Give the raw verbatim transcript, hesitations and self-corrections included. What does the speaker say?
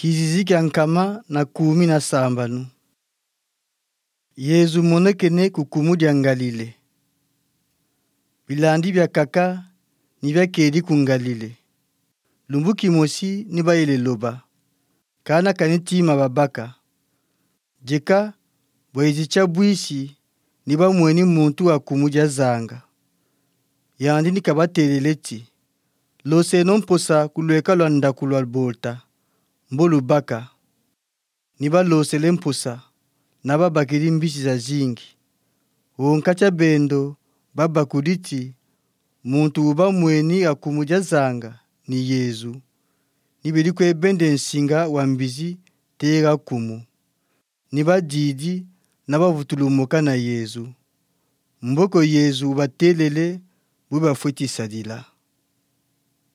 Kizizi kya nkama na kumi na sambanu. Yezu monekene kukumu dia Ngalile. Bilandi bya kaka ni bya kedi ku Ngalile. Lumbu kimosi ni bayele loba. Kana kanitima babaka. Jeka bwezi cha bwisi ni ba mweni muntu wa kumuja zanga. Yandi ni kabateleleti. Lose nomposa kulweka lwa ndakulwa albolta. Mbolu baka. Niba lose lemposa. Naba bakiri mbisi za zingi. Wonkacha bendo baba kuditi. Muntu uba mweni akumuja zanga ni Yezu. Nibeli kwe bende nsinga wambizi tega kumu. Niba didi naba vutulumuka na Yezu. Mboko Yezu batelele buba fweti sadila.